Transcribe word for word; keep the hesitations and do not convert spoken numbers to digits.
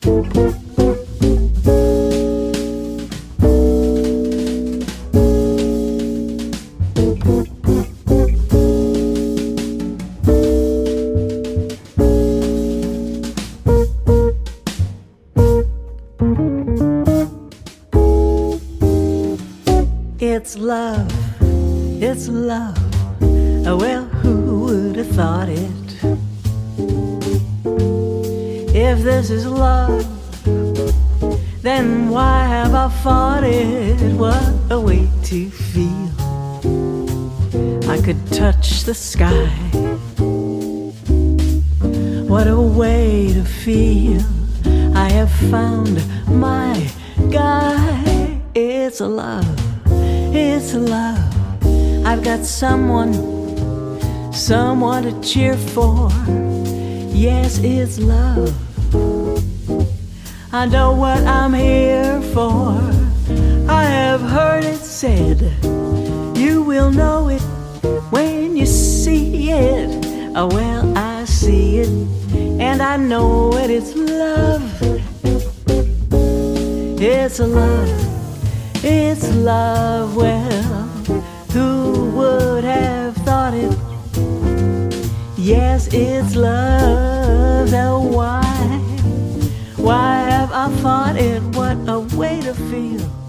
It's love, it's love. Well, who would have thought it? If this is love, then why have I fought it? What a way to feel. I could touch the sky. What a way to feel. I have found my guy. It's love, it's love. I've got someone, someone to cheer for. Yes, it's love. I know what I'm here for. I have heard it said, you will know it when you see it. Oh, well, I see it, and I know it. It's love. It's love. It's love. Well, who would have thought it? Yes, it's love. Now why? Why have I fought it? What a way to feel.